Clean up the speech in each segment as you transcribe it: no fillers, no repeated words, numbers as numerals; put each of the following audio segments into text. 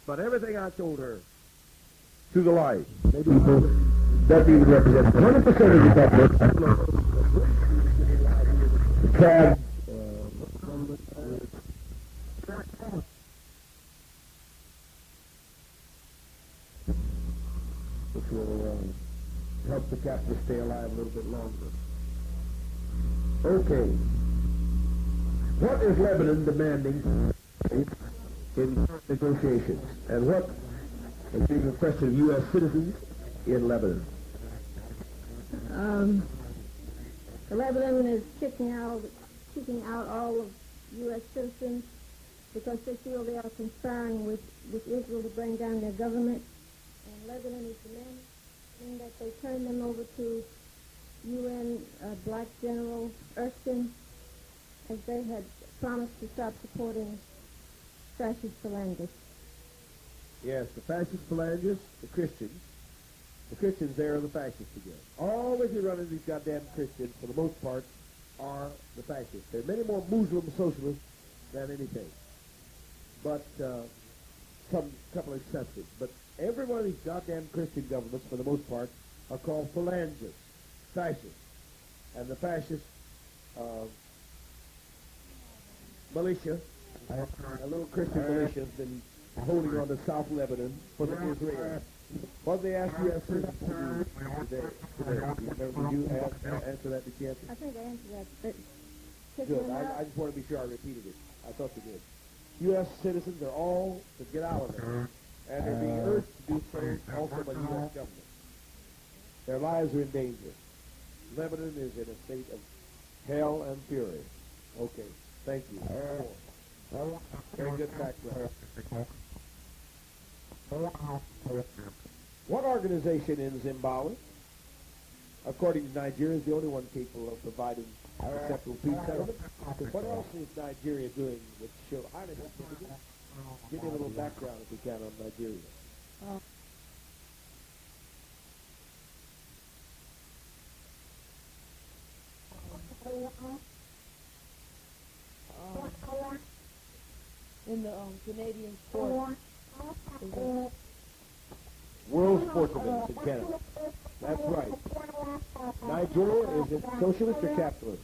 But everything I told her to the light. Maybe that even represents 100% of the public. The CAD, which will help the capitalist stay alive a little bit longer. Okay. What is Lebanon demanding in negotiations? And what is being requested of U.S. citizens in Lebanon? Lebanon is kicking out all of U.S. citizens because they feel they are conspiring with Israel to bring down their government. And Lebanon is demanding that they turn them over to UN Black General Erskine, as they had promised to stop supporting fascist phalangists. Yes, the fascist phalangists, the Christians there are the fascists again. Always you run into these goddamn Christians, for the most part, are the fascists. There are many more Muslim socialists than anything. But some couple of exceptions. But every one of these goddamn Christian governments, for the most part, are called phalangists, fascists. And the fascist militia, a little Christian militia, has been holding on to South Lebanon for the Israel. What they asked U.S. citizens to do today? Did you answer that, did you answer? I think I answered that. Good. I just want to be sure I repeated it. I thought you did. U.S. citizens are all to get out of there, and they're being urged to do so also by the U.S. government. Their lives are in danger. Lebanon is in a state of hell and fury. Okay. Thank you. Very good background. What organization in Zimbabwe, according to Nigeria, is the only one capable of providing acceptable peace settlement? What else is Nigeria doing that show? Give me a little background, if you can, on Nigeria. In the Canadian sport. World sports events in Canada. That's right. Nigeria, is it socialist or capitalist?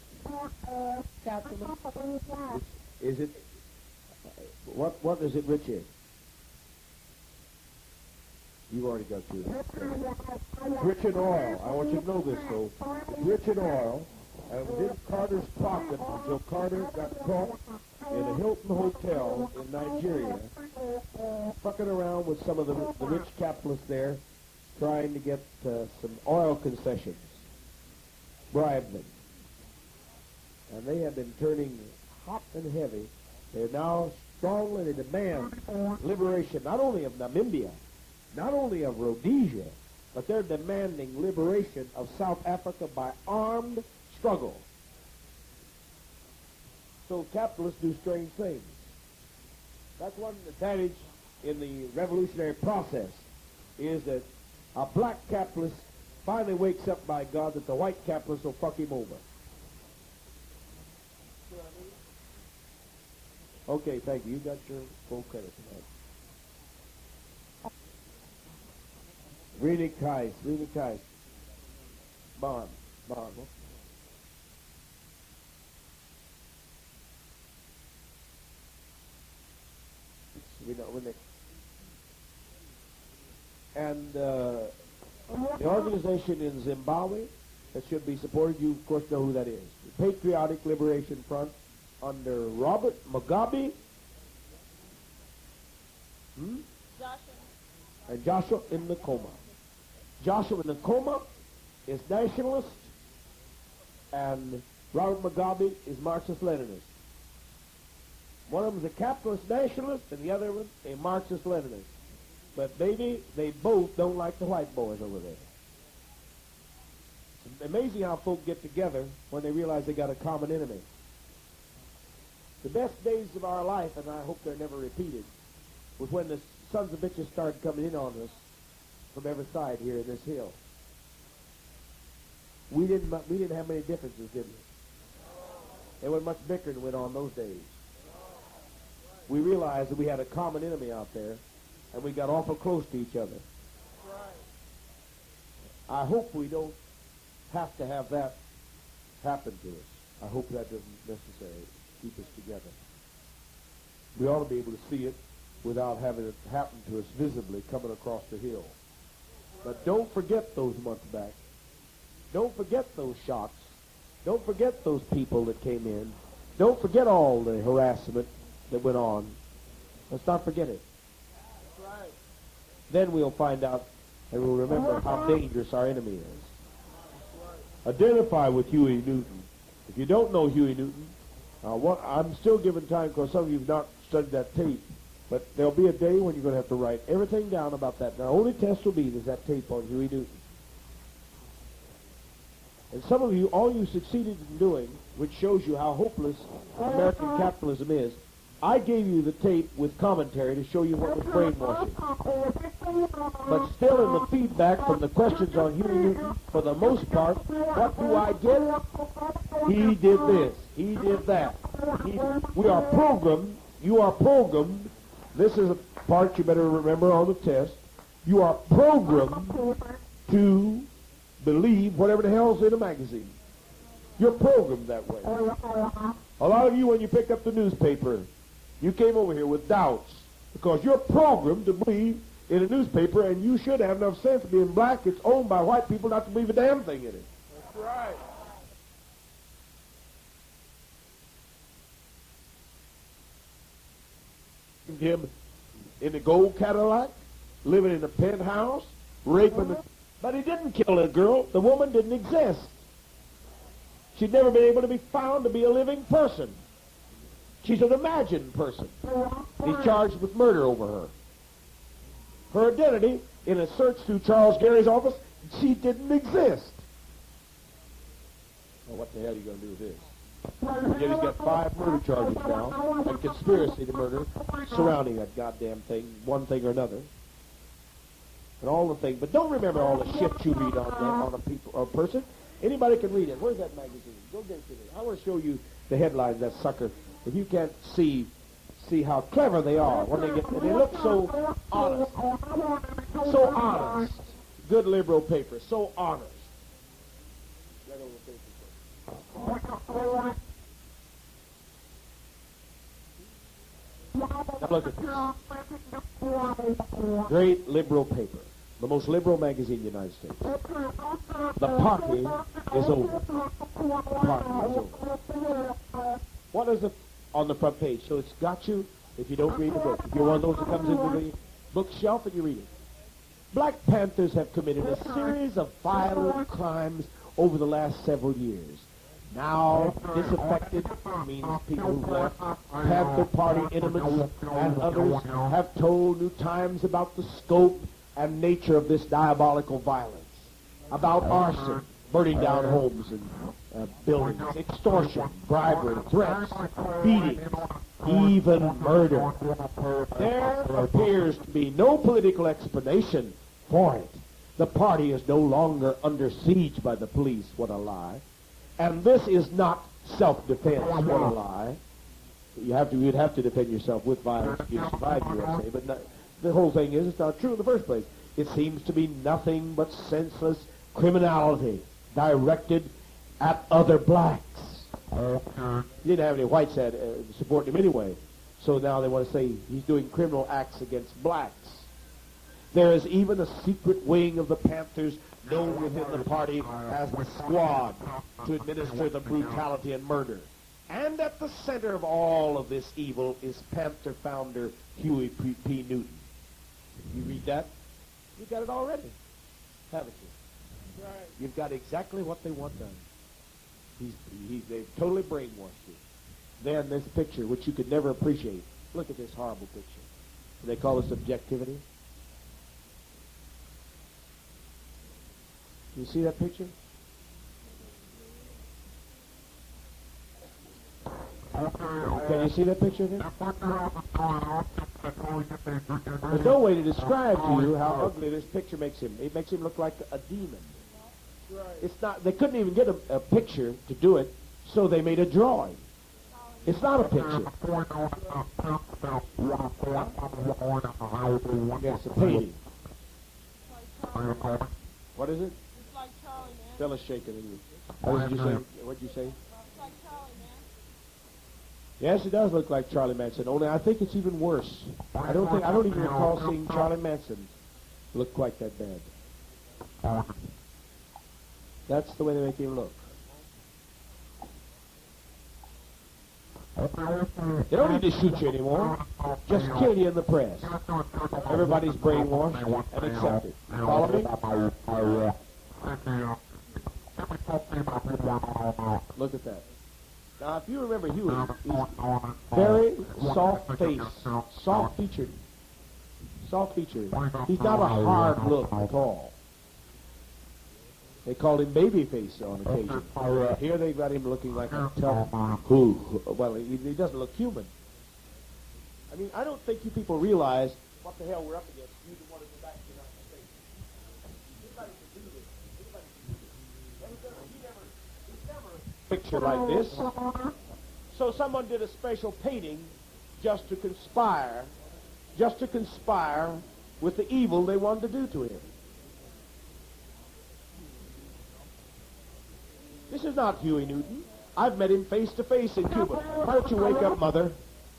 Capitalist. Is it, what is it rich in? You've already got through that. It's rich in oil. I want you to know this, though. It's rich in oil. And it was in Carter's pocket until Carter got caught in a Hilton hotel in Nigeria, fucking around with some of the rich capitalists there, trying to get some oil concessions, bribe them. And they have been turning hot and heavy. They're now strongly demand liberation, not only of Namibia, not only of Rhodesia, but they're demanding liberation of South Africa by armed struggle. So capitalists do strange things. That's one advantage in the revolutionary process, is that a black capitalist finally wakes up, by God, that the white capitalist will fuck him over. Okay, thank you. You got your full credit for that. Really nice. Bond. And the organization in Zimbabwe that should be supported, you of course know who that is. The Patriotic Liberation Front under Robert Mugabe and Joshua Nkomo. Joshua Nkomo is nationalist, and Robert Mugabe is Marxist-Leninist. One of them is a capitalist nationalist, and the other one a Marxist-Leninist. But baby, they both don't like the white boys over there. It's amazing how folk get together when they realize they got a common enemy. The best days of our life, and I hope they're never repeated, was when the sons of bitches started coming in on us from every side here in this hill. We didn't have many differences, did we? There wasn't much bickering went on those days. We realized that we had a common enemy out there, and we got awful close to each other. I hope we don't have to have that happen to us. I hope that doesn't necessarily keep us together. We ought to be able to see it without having it happen to us visibly coming across the hill. But don't forget those months back. Don't forget those shots. Don't forget those people that came in. Don't forget all the harassment that went on. Let's not forget it. That's right. Then we'll find out and we'll remember how dangerous our enemy is. Identify with Huey Newton. If you don't know Huey Newton, I'm still giving time because some of you have not studied that tape. But there'll be a day when you're going to have to write everything down about that. The only test will be is that tape on Huey Newton. And some of you, all you succeeded in doing, which shows you how hopeless American capitalism is, I gave you the tape with commentary to show you what was brainwashing. But still in the feedback from the questions on Huey Newton, for the most part, what do I get? He did this. He did that. We are programmed. You are programmed. This is a part you better remember on the test. You are programmed to believe whatever the hell's in a magazine. You're programmed that way. A lot of you, when you pick up the newspaper, you came over here with doubts because you're programmed to believe in a newspaper, and you should have enough sense being black, it's owned by white people, not to believe a damn thing in it. That's right. Him in a gold Cadillac, living in a penthouse, raping the... But he didn't kill a girl. The woman didn't exist. She'd never been able to be found to be a living person. She's an imagined person. He's charged with murder over her. Her identity, in a search through Charles Gary's office, she didn't exist. Well, what the hell are you going to do with this? Yet he's got 5 murder charges now and conspiracy to murder surrounding that goddamn thing, one thing or another. And all the things. But don't remember all the shit you read on a person. Anybody can read it. Where's that magazine? Go get it to me. I want to show you the headlines, that sucker. If you can't see how clever they are when they get, and they look so honest. So honest. Good liberal paper. So honest. Now look at this. Great liberal paper. The most liberal magazine in the United States. The party is over. The party is over. What is it on the front page? So it's got you if you don't read the book. If you're one of those that comes into the bookshelf and you read it. Black Panthers have committed a series of violent crimes over the last several years. Now, disaffected means people who left Panther Party intimates and others have told New Times about the scope and nature of this diabolical violence, about arson, burning down homes and buildings, extortion, bribery, threats, beatings, even murder. There appears to be no political explanation for it. The party is no longer under siege by the police. What a lie. And this is not self-defense. What a lie. You'd have to defend yourself with violence if you survive, you would say. But no, the whole thing is, it's not true in the first place. It seems to be nothing but senseless criminality directed at other blacks. You didn't have any whites supporting him anyway. So now they want to say he's doing criminal acts against blacks. There is even a secret wing of the Panthers known within the party as the Squad to administer the brutality and murder. And at the center of all of this evil is Panther founder Huey P. Newton. You read that? You got it already, haven't you? Right. You've got exactly what they want done. They've totally brainwashed you. Then this picture, which you could never appreciate. Look at this horrible picture. They call it subjectivity. You see that picture? Can you see that picture there? There's no way to describe to you how ugly this picture makes him. It makes him look like a demon. Right. It's not. They couldn't even get a picture to do it, so they made a drawing. It's not a picture. Yes, a painting. What is it? It's like Charlie, man. Fella's shaking at you. What did you say? What did you say? It's like Charlie, man. Yes, it does look like Charlie Manson. Only I think it's even worse. I don't even recall seeing Charlie Manson look quite that bad. That's the way they make him look. They don't need to shoot you anymore. Just kill you in the press. Everybody's brainwashed and accepted. Follow me? Look at that. Now, if you remember, Huey is very soft-faced, soft-featured. Soft-featured. He's not a hard look at all. They called him Babyface on occasion. Here they've got him looking like a tough, well, he doesn't look human. I mean, I don't think you people realize what the hell we're up against. You don't want to go back to the United States. Anybody can do this. Anybody can do this. He never picture like this. So someone did a special painting just to conspire with the evil they wanted to do to him. This is not Huey Newton. I've met him face to face in Cuba. Why don't you wake up, Mother?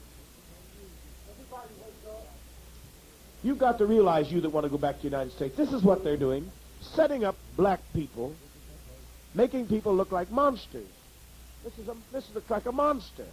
You've got to realize, you that want to go back to the United States, this is what they're doing. Setting up black people, making people look like monsters. This looks like a monster.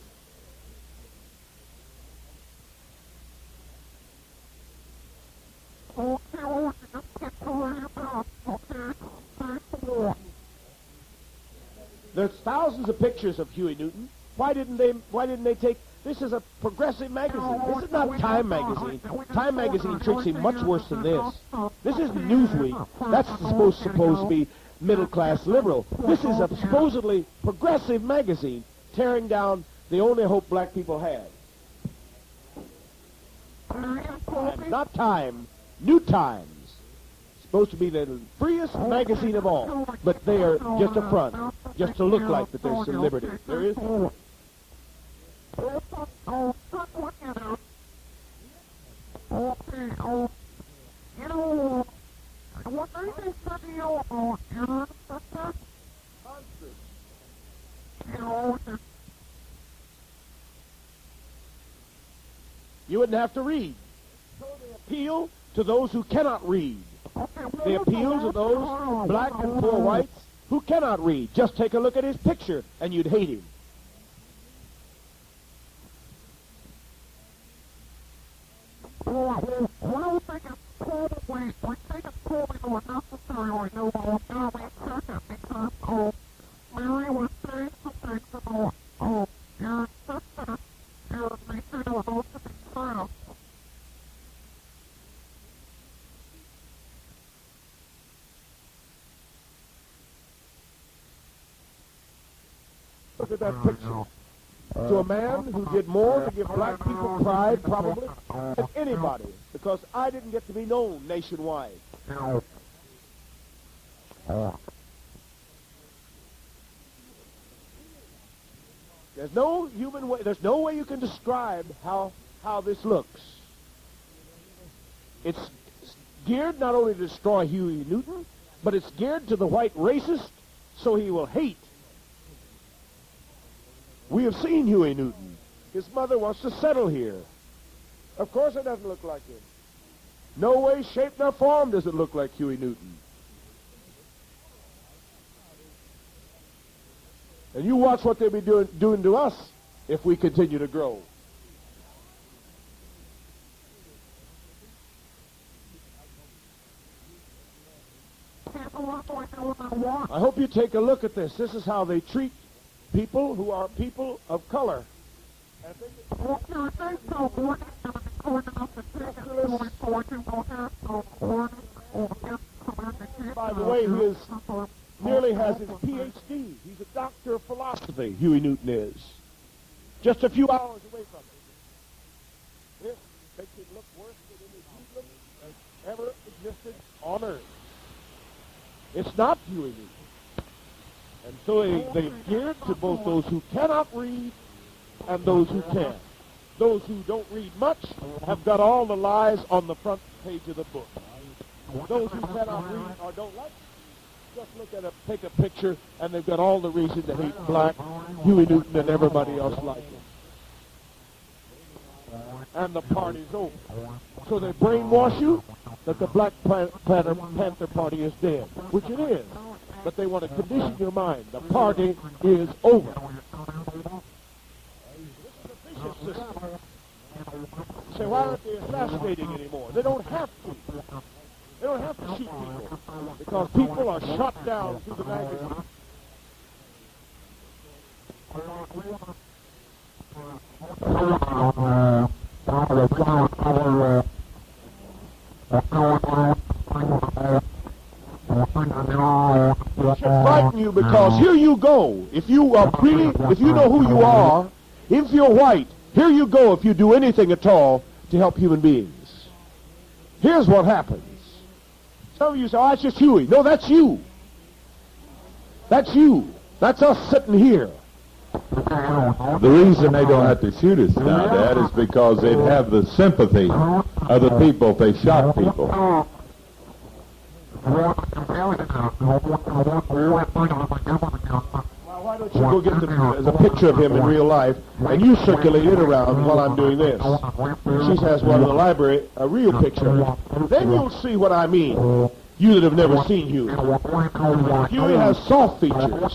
There's thousands of pictures of Huey Newton. Why didn't they take? This is a progressive magazine. This is not Time magazine. Time magazine treats him much worse than this. This is Newsweek. That's supposed to be middle class liberal. This is a supposedly progressive magazine tearing down the only hope black people have. Not Time, New Times. Supposed to be the freest magazine of all, but they are just a front, just to look like that there's some liberty. There is. You wouldn't have to read. So they appeal to those who cannot read. They appeal to those black and poor whites who cannot read. Just take a look at his picture and you'd hate him. Look at that picture. To a man who did more to give black people pride, probably, than anybody, because I didn't get to be known nationwide. There's no human way, there's no way you can describe how this looks. It's geared not only to destroy Huey Newton, but it's geared to the white racist, so he will hate. We have seen Huey Newton. His mother wants to settle here. Of course it doesn't look like him. No way, shape, nor form does it look like Huey Newton. And you watch what they'll be doing to us if we continue to grow. I hope you take a look at this. This is how they treat people who are people of color. By the way, he nearly has his Ph.D. He's a doctor of philosophy, Huey Newton is. Just a few hours away from it. This makes it look worse than any Hebrew has ever existed on earth. It's not Huey Newton. And so they geared to both those who cannot read and those who can. Those who don't read much have got all the lies on the front page of the book. Those who cannot read or don't like it, just look at it, take a picture, and they've got all the reason to hate Black, Huey Newton, and everybody else like him. And the party's over. So they brainwash you that the Black Panther Party is dead, which it is. But they want to condition your mind. The party is over. This is a vicious system. You say, why aren't they assassinating anymore? They don't have to. They don't have to shoot people because people are shot down through the magazine. It should frighten you because here you go. If you are really, if you know who you are, if you're white, here you go if you do anything at all to help human beings. Here's what happens. Some of you say, oh, that's just Huey. No, that's you. That's you. That's us sitting here. The reason they don't have to shoot us now, Dad, is because they'd have the sympathy of the people if they shot people. Why don't you go get the picture of him in real life, and you circulate it around while I'm doing this. She has one in the library, a real picture. Then you'll see what I mean. You that have never seen Huey. Huey has soft features.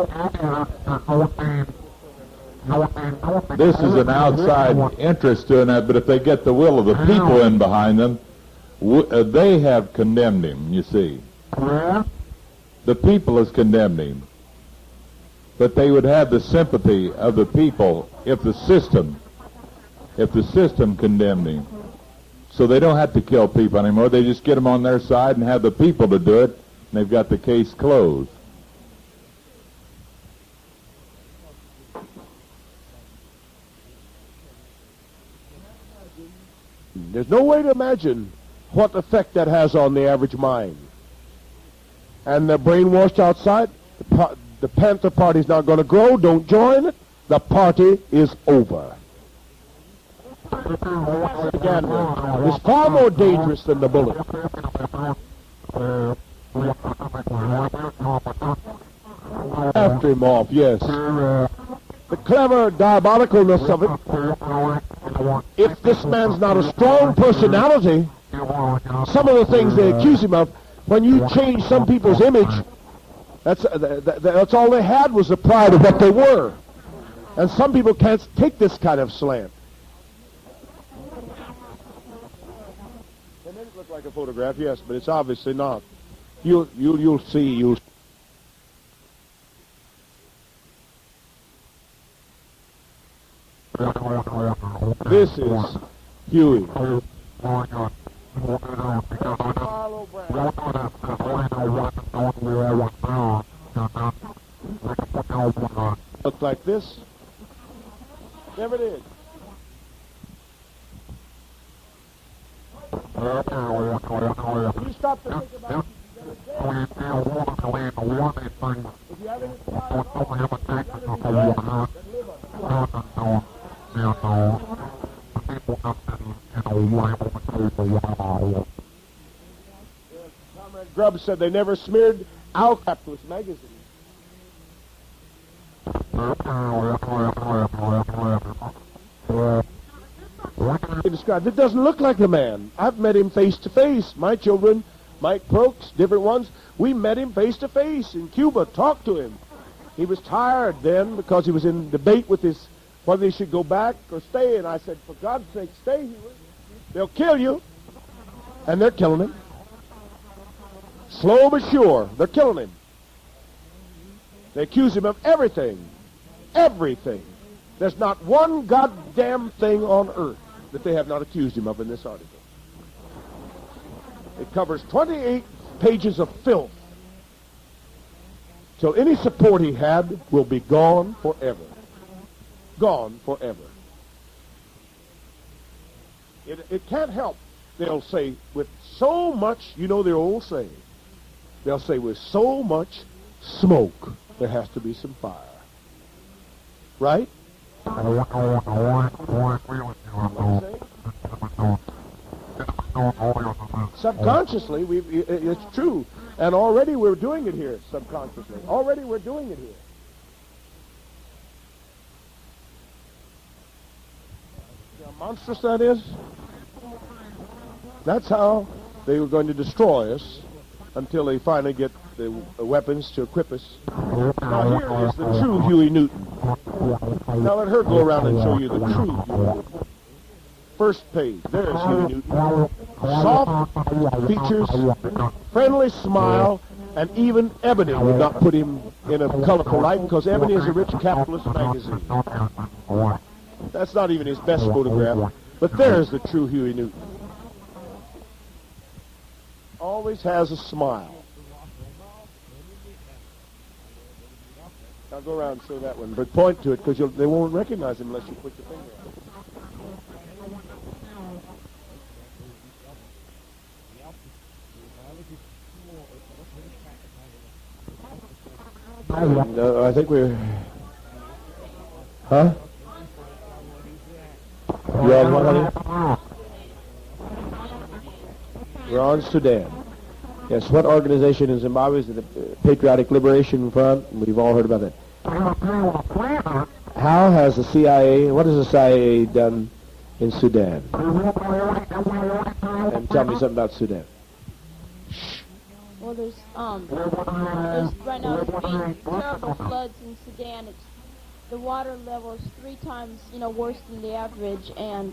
This is an outside interest doing that, but if they get the will of the people in behind them, they have condemned him, you see. The people has condemned him. But they would have the sympathy of the people if the system condemned him. So they don't have to kill people anymore. They just get them on their side and have the people to do it, and they've got the case closed. There's no way to imagine what effect that has on the average mind. And they're brainwashed outside. The Panther Party's not going to grow. Don't join it. The party is over. It's far more dangerous than the bullet. After him off, yes. The clever diabolicalness of it. If this man's not a strong personality, some of the things they accuse him of, when you change some people's image, that's all they had was the pride of what they were. And some people can't take this kind of slant. It may look like a photograph, yes, but it's obviously not. You'll see. This is Huey. Look like this? Never did. You stop to think about it. If you have any Comrade Grubb said they never smeared our capitalist magazine. It doesn't look like the man. I've met him face to face. My children, Mike Brooks, different ones, we met him face to face in Cuba, talked to him. He was tired then because he was in debate with his whether he should go back or stay, and I said, for God's sake, stay here. They'll kill you. And they're killing him. Slow but sure, they're killing him. They accuse him of everything. Everything. There's not one goddamn thing on earth that they have not accused him of in this article. It covers 28 pages of filth. Till any support he had will be gone forever. Gone forever. It can't help, they'll say, with so much, you know their old saying, they'll say, with so much smoke, there has to be some fire. Right? Subconsciously, it's true. And already we're doing it here, subconsciously. Already we're doing it here. See how monstrous that is? That's how they were going to destroy us until they finally get the weapons to equip us. Now here is the true Huey Newton. Now let her go around and show you the true Huey Newton. First page. There's Huey Newton. Soft features, friendly smile, and even Ebony would not put him in a colorful light because Ebony is a rich capitalist magazine. That's not even his best photograph, but there's the true Huey Newton. Always has a smile. Now go around and show that one, but point to it because they won't recognize him unless you put your finger on it. I think we're... Huh? You on what, honey? We're on Sudan. Yes, what organization in Zimbabwe is the Patriotic Liberation Front? We've all heard about that. How has the CIA, what has the CIA done in Sudan? And tell me something about Sudan. Well, there's right now there's been terrible floods in Sudan. The water level is 3 times, worse than the average, and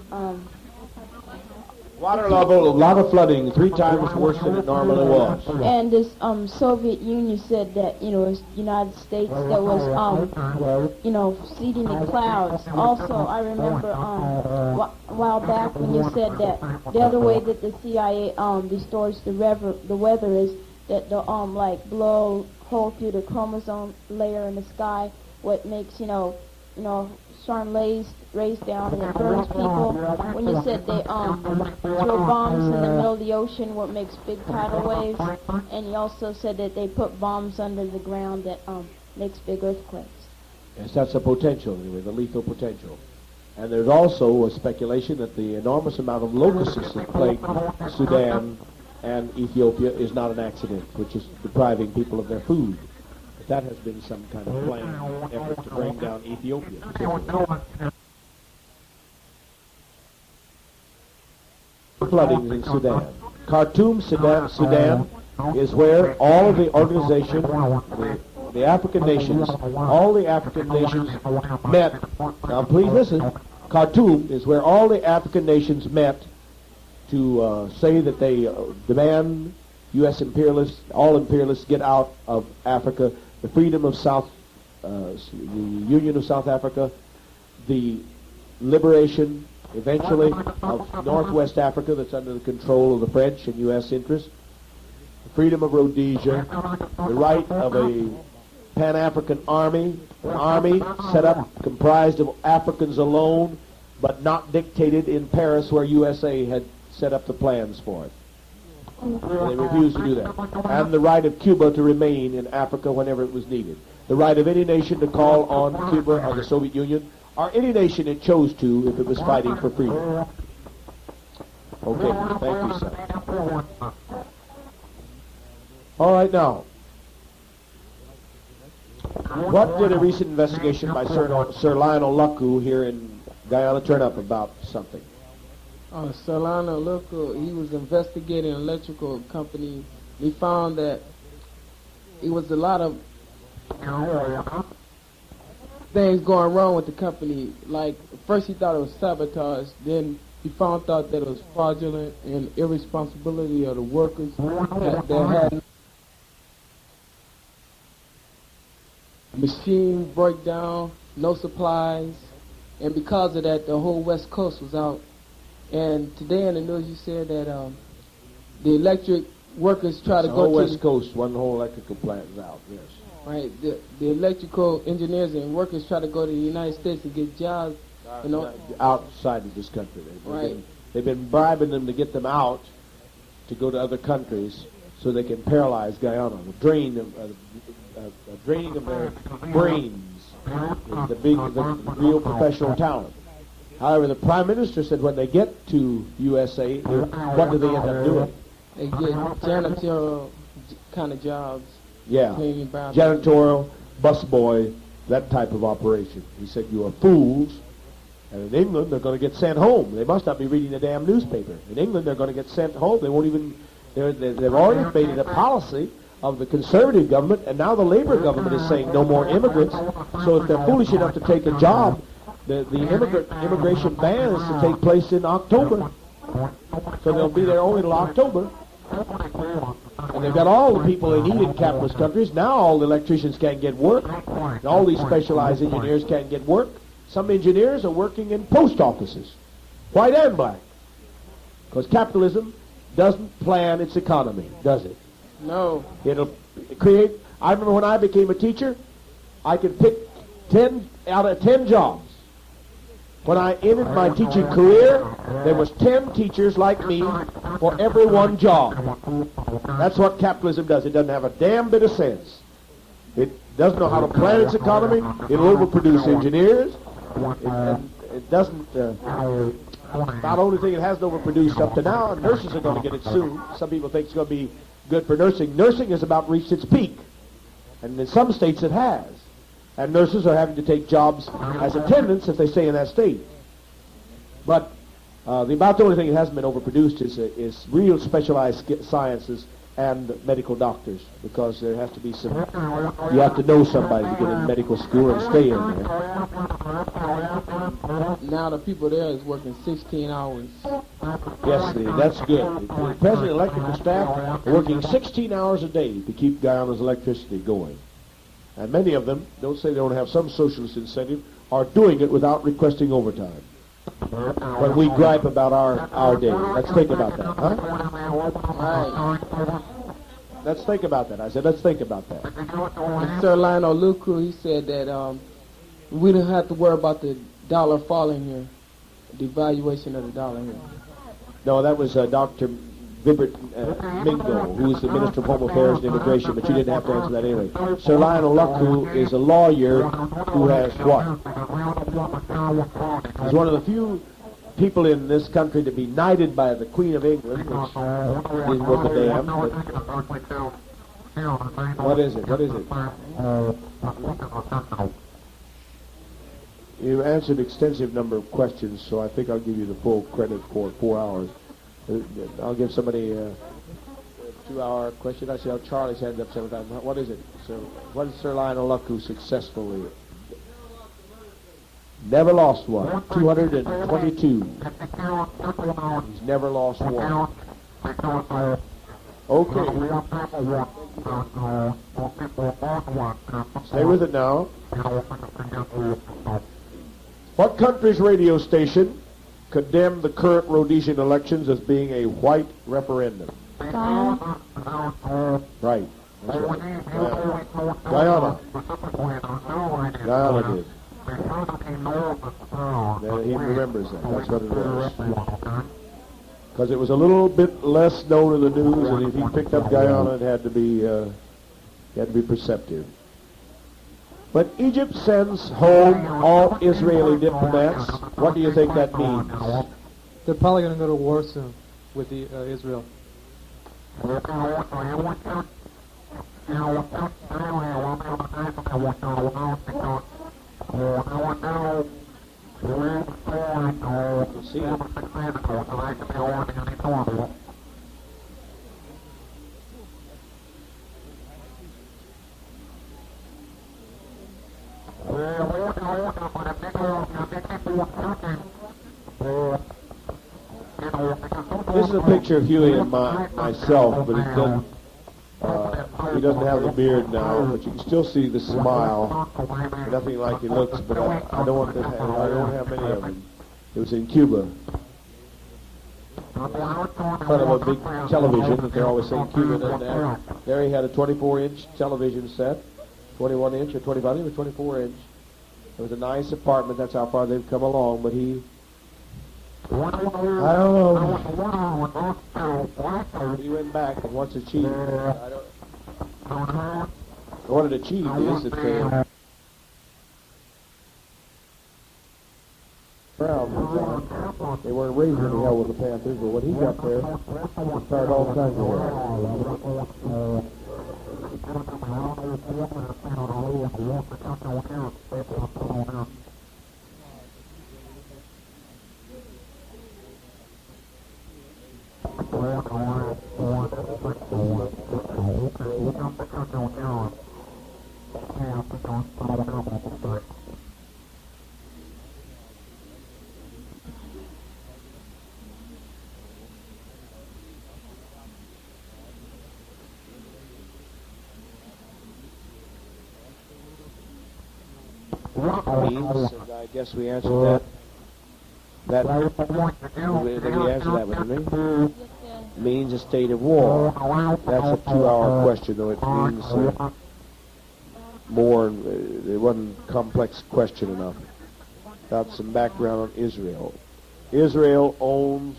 Water level, a lot of flooding, 3 times worse than it normally was. And this Soviet Union said that it was United States that was seeding the clouds. Also, I remember a while back when you said that the other way that the CIA distorts the weather is that they'll blow hole through the chromosome layer in the sky, what makes storm rays down and it burns people. When you said they throw bombs in the middle of the ocean, what makes big tidal waves, and you also said that they put bombs under the ground that makes big earthquakes. Yes, that's a potential, anyway, the lethal potential. And there's also a speculation that the enormous amount of locusts that plague Sudan and Ethiopia is not an accident, which is depriving people of their food. But that has been some kind of planned effort to bring down Ethiopia. Flooding in Sudan. Khartoum, Sudan is where all of the organization, the African nations, all the African nations met. Now please listen. Khartoum is where all the African nations met to say that they demand U.S. imperialists, all imperialists, get out of Africa, the freedom of the Union of South Africa, the liberation, eventually, of Northwest Africa that's under the control of the French and U.S. interests, the freedom of Rhodesia, the right of a Pan-African army, an army set up comprised of Africans alone, but not dictated in Paris where USA had set up the plans for it. And they refused to do that. And the right of Cuba to remain in Africa whenever it was needed. The right of any nation to call on Cuba or the Soviet Union, or any nation it chose to if it was fighting for freedom. Okay, thank you, sir. All right, now, what did a recent investigation by Sir Lionel Luckhoo here in Guyana turn up about something? Sir Lionel Luckhoo, he was investigating an electrical company. He found that it was a lot of things going wrong with the company. Like, first he thought it was sabotage, then he found out that it was fraudulent and irresponsibility of the workers that had machine breakdown, no supplies, and because of that, the whole West Coast was out. And today in the news, you said that the electric workers try to go to West Coast, one whole electrical plant is out. Yes. Right. The electrical engineers and workers try to go to the United States to get jobs. Outside of this country, they've been bribing them to get them out to go to other countries so they can paralyze Guyana, draining of their brains the real professional talent. However, the Prime Minister said when they get to USA, what do they end up doing? They get janitorial kind of jobs. Yeah, cleaning bathrooms. janitorial, busboy, that type of operation. He said, you are fools. And in England, they're going to get sent home. They must not be reading the damn newspaper. In England, they're going to get sent home. They won't even, they've already made it a policy of the conservative government, and now the Labour government is saying no more immigrants. So if they're foolish enough to take a job, the immigration ban is to take place in October. So they'll be there only till October. And they've got all the people they need in capitalist countries. Now all the electricians can't get work. And all these specialized engineers can't get work. Some engineers are working in post offices, white and black. Because capitalism doesn't plan its economy, does it? No. It'll create... I remember when I became a teacher, I could pick 10 out of 10 jobs. When I ended my teaching career, there was 10 teachers like me for every one job. That's what capitalism does. It doesn't have a damn bit of sense. It doesn't know how to plan its economy. It'll overproduce engineers. It doesn't... about the only thing it hasn't overproduced up to now, and nurses are going to get it soon. Some people think it's going to be good for nursing. Nursing has about reached its peak. And in some states it has. And nurses are having to take jobs as attendants if they stay in that state. But about the only thing that hasn't been overproduced is real specialized sciences and medical doctors, because there has to be some... You have to know somebody to get in medical school and stay in there. Now the people there is working 16 hours. Yes, that's good. The President Electrical staff are working 16 hours a day to keep Guyana's electricity going. And many of them, don't say they don't have some socialist incentive, are doing it without requesting overtime. When we gripe about our day. Let's think about that, huh? Right. Let's think about that. I said, let's think about that. And Sir Lionel Luku, he said that we don't have to worry about the dollar falling here, the devaluation of the dollar here. No, that was Dr. Vibert Mingo, who is the Minister of Home Affairs and Immigration, but you didn't have to answer that anyway. Sir Lionel Luku is a lawyer who has what? He's one of the few people in this country to be knighted by the Queen of England, which isn't worth a damn. What is it? What is it? You answered an extensive number of questions, so I think I'll give you the full credit for 4 hours. I'll give somebody a 2-hour question. I see how Charlie's hand up several times. What is it? So, what is Sir Lionel Luku successfully? Never lost one. 222. He's never lost one. Okay. Stay with it now. What country's radio station condemned the current Rhodesian elections as being a white referendum? Guyana. Right. That's right. Guyana. Guyana did. He remembers that. That's what it was. Because it was a little bit less known in the news, and if he picked up Guyana, it had to be perceptive. But Egypt sends home all Israeli diplomats. What do you think that means? They're probably going to go to war soon with Israel. See? This is a picture of Huey and myself, but he doesn't have the beard now, but you can still see the smile. Nothing like he looks, but I don't have many of them. It was in Cuba. In front of a big television that they're always saying Cuba doesn't have. There he had a 24-inch television set, 21-inch or 25, I think it was 24-inch. It was a nice apartment. That's how far they've come along, but he... I don't know. He went back and what's achieved. What it achieved is that ministers, but what he got there started all kinds of means, and I guess we answered that. Did we answer that with me? Means a state of war. That's a 2-hour question, though. It means more. It wasn't a complex question enough. Got some background on Israel. Israel owns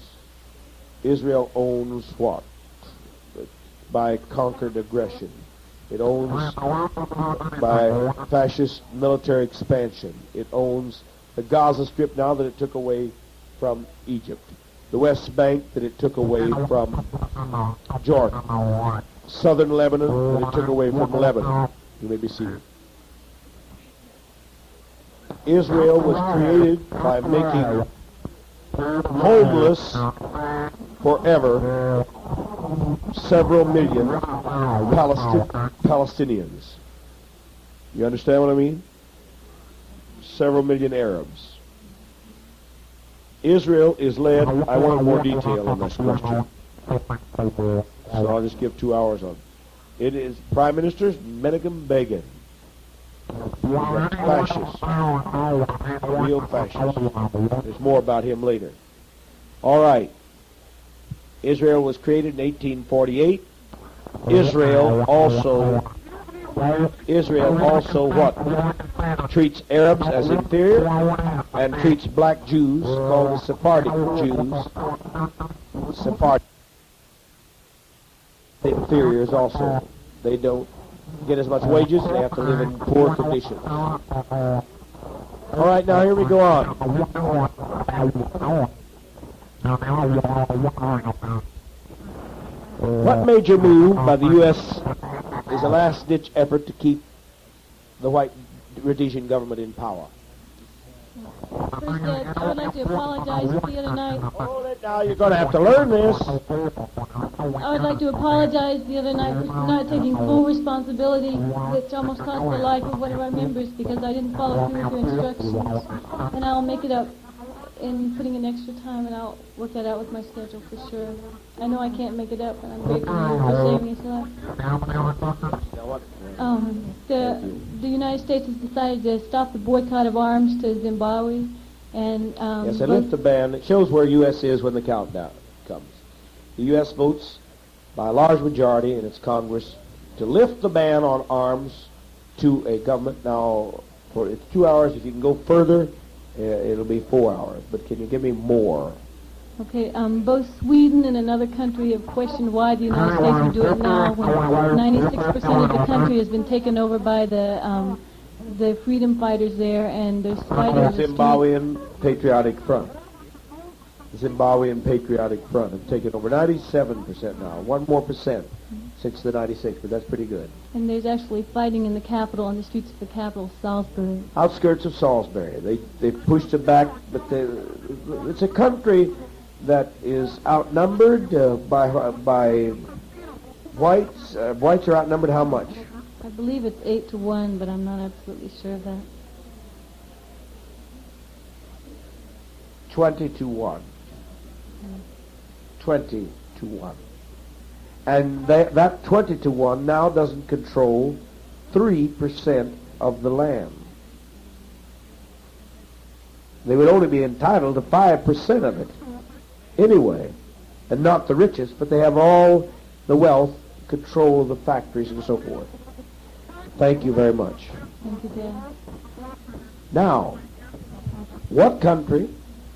what? By conquered aggression. It owns by fascist military expansion. It owns the Gaza Strip now that it took away from Egypt. The West Bank that it took away from Jordan. Southern Lebanon that it took away from Lebanon. You may be seated. Israel was created by making homeless forever several million Palestinians. You understand what I mean? Several million Arabs. Israel is led, I want more detail on this question, so I'll just give 2 hours on it. It is Prime Minister Menachem Begin. Fascist. Real fascist. There's more about him later. All right. Israel was created in 1848. Israel also what? Treats Arabs as inferior and treats black Jews, called the Sephardic Jews, inferiors also. They don't get as much wages, they have to live in poor conditions. All right, now here we go on. What major move by the U.S. is a last-ditch effort to keep the white Rhodesian government in power? First, I would like to apologize for the other night. Hold it now, you're going to have to learn this. I would like to apologize the other night for not taking full responsibility, which almost cost the life of one of our members because I didn't follow through with your instructions. And I'll make it up in putting in extra time, and I'll work that out with my schedule for sure. I know I can't make it up, and I'm grateful for saving his life. The United States has decided to stop the boycott of arms to Zimbabwe, and yes, they lift the ban. It shows where U.S. is when the countdown comes. The U.S. votes by a large majority in its Congress to lift the ban on arms to a government. Now, for it's 2 hours. If you can go further, it'll be 4 hours. But can you give me more? Okay, both Sweden and another country have questioned why the United States would do it now when 96% of the country has been taken over by the freedom fighters there, and there's fighting in the Zimbabwean Patriotic Front. The Zimbabwean Patriotic Front have taken over 97% now, 1 more percent since the 96, but that's pretty good. And there's actually fighting in the capital, on the streets of the capital, Salisbury. Outskirts of Salisbury. They pushed it back, but it's a country that is outnumbered by whites. Whites are outnumbered how much? I believe it's 8-1, but I'm not absolutely sure of that. 20-1. 20-1. And that 20-1 now doesn't control 3% of the land. They would only be entitled to 5% of it anyway, and not the richest, but they have all the wealth, control of the factories and so forth. Thank you very much. Thank you, Dad. Now, what country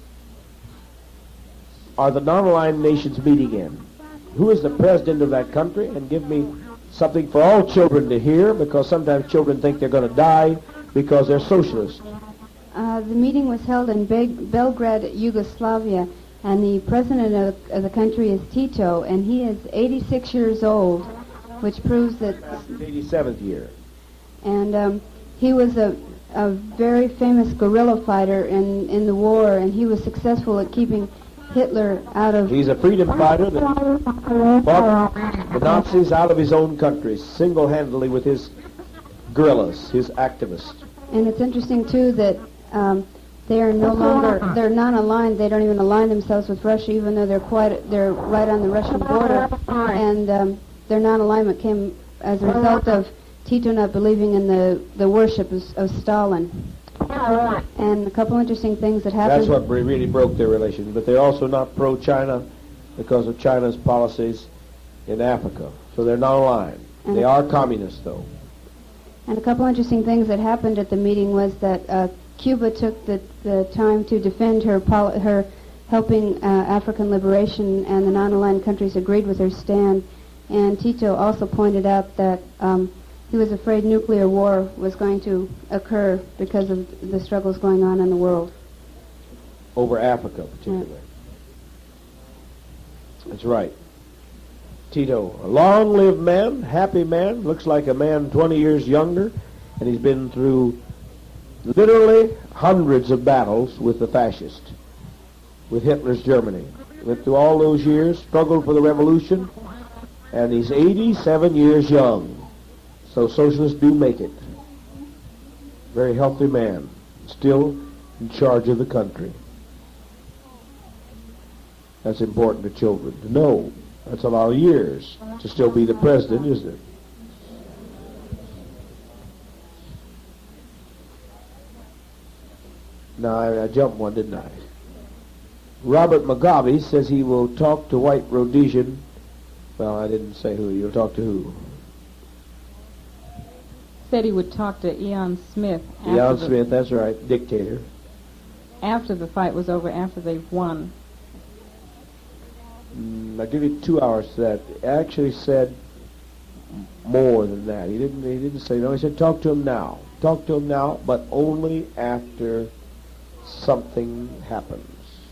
are the non-aligned nations meeting in? Who is the president of that country? And give me something for all children to hear, because sometimes children think they're going to die because they're socialists. The meeting was held in Belgrade, Yugoslavia. And the president of the country is Tito, and he is 86 years old, which proves that... 87th year. And he was a very famous guerrilla fighter in the war, and he was successful at keeping Hitler out of... He's a freedom fighter that fought the Nazis out of his own country, single-handedly with his guerrillas, his activists. And it's interesting, too, that they are no longer... They're non-aligned. They don't even align themselves with Russia, even though they're right on the Russian border. And their non-alignment came as a result of Tito not believing in the worship of Stalin. And a couple interesting things that happened. That's what really broke their relations. But they're also not pro-China because of China's policies in Africa. So they're not aligned. They are communists, though. And a couple interesting things that happened at the meeting was that Cuba took the time to defend her helping African liberation, and the non-aligned countries agreed with her stand. And Tito also pointed out that he was afraid nuclear war was going to occur because of the struggles going on in the world. Over Africa, particularly. Right. That's right. Tito, a long-lived man, happy man, looks like a man 20 years younger, and he's been through literally hundreds of battles with the fascists, with Hitler's Germany. Went through all those years, struggled for the revolution, and he's 87 years young. So socialists do make it. Very healthy man, still in charge of the country. That's important to children to know. That's a lot of years to still be the president, isn't it? No, I jumped one, didn't I? Robert Mugabe says he will talk to White Rhodesian. Well, I didn't say who. You'll talk to who? Said he would talk to Ian Smith. Ian Smith, that's right, dictator. After the fight was over, after they've won. I'll give you 2 hours to that. He actually said more than that. He didn't say no. He said talk to him now. Talk to him now, but only after something happens.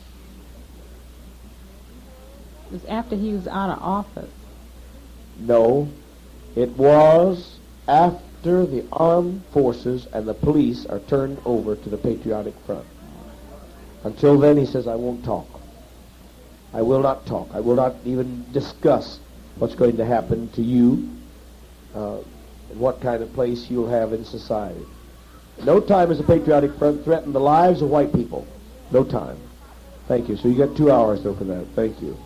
It was after he was out of office. No, it was after the armed forces and the police are turned over to the Patriotic Front. Until then, he says, I won't talk. I will not talk. I will not even discuss what's going to happen to you and what kind of place you'll have in society. No time has the Patriotic Front threatened the lives of white people. No time. Thank you. So you got 2 hours, though, for that. Thank you.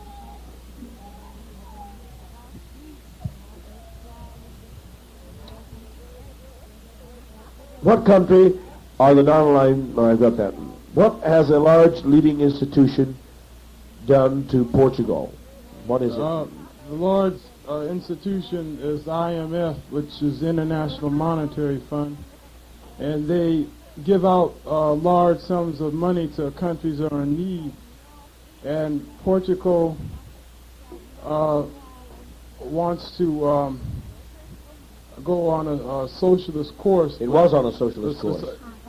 What country are the non-aligned... Oh, I've got that. What has a large leading institution done to Portugal? What is it? The large institution is IMF, which is International Monetary Fund, and they give out large sums of money to countries that are in need. And Portugal wants to go on a socialist course. It was on a socialist course.